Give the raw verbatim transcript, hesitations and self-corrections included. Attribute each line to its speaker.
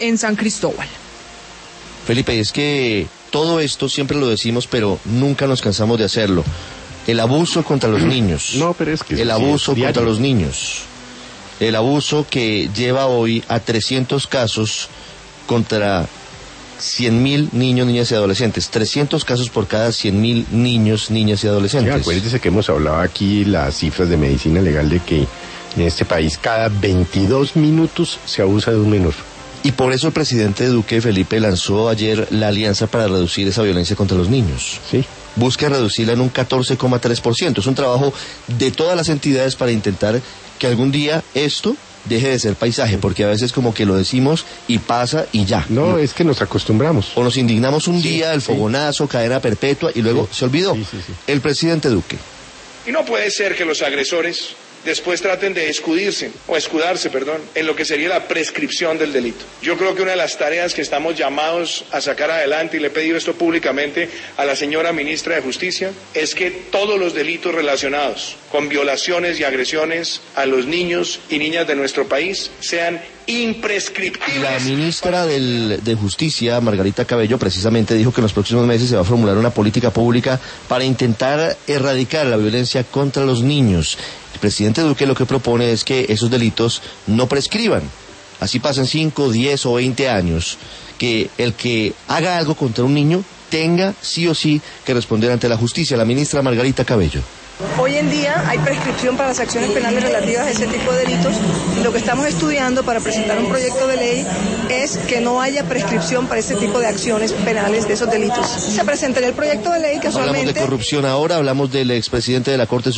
Speaker 1: en San Cristóbal.
Speaker 2: Felipe, es que todo esto siempre lo decimos, pero nunca nos cansamos de hacerlo. El abuso contra los niños.
Speaker 3: No, pero es que
Speaker 2: el abuso sí contra los niños. El abuso que lleva hoy a trescientos casos contra cien mil niños, niñas y adolescentes. trescientos casos por cada cien mil niños, niñas y adolescentes.
Speaker 3: Sí, acuérdese que hemos hablado aquí las cifras de medicina legal de que en este país cada veintidós minutos se abusa de un menor.
Speaker 2: Y por eso el presidente Duque, Felipe, lanzó ayer la alianza para reducir esa violencia contra los niños.
Speaker 3: Sí.
Speaker 2: Busca reducirla en un catorce coma tres por ciento. Es un trabajo de todas las entidades para intentar que algún día esto deje de ser paisaje, porque a veces como que lo decimos y pasa y ya.
Speaker 3: No, es que nos acostumbramos.
Speaker 2: O nos indignamos un
Speaker 3: sí,
Speaker 2: día, el fogonazo, sí. cadena perpetua, y luego
Speaker 3: sí.
Speaker 2: se olvidó.
Speaker 3: Sí, sí, sí.
Speaker 2: El presidente Duque.
Speaker 4: Y no puede ser que los agresores después traten de escudirse, o escudarse, perdón, en lo que sería la prescripción del delito. Yo creo que una de las tareas que estamos llamados a sacar adelante, y le he pedido esto públicamente a la señora ministra de Justicia, es que todos los delitos relacionados con violaciones y agresiones a los niños y niñas de nuestro país sean imprescriptibles.
Speaker 2: La ministra del, de Justicia, Margarita Cabello, precisamente dijo que en los próximos meses se va a formular una política pública para intentar erradicar la violencia contra los niños. El presidente Duque lo que propone es que esos delitos no prescriban. Así pasan cinco, diez o veinte años, que el que haga algo contra un niño tenga sí o sí que responder ante la justicia. La ministra Margarita Cabello.
Speaker 5: Hoy en día hay prescripción para las acciones penales relativas a ese tipo de delitos y lo que estamos estudiando para presentar un proyecto de ley es que no haya prescripción para ese tipo de acciones penales de esos delitos. Se presentaría el proyecto de ley casualmente.
Speaker 2: Hablamos de corrupción ahora, hablamos del expresidente de la Corte Suprema.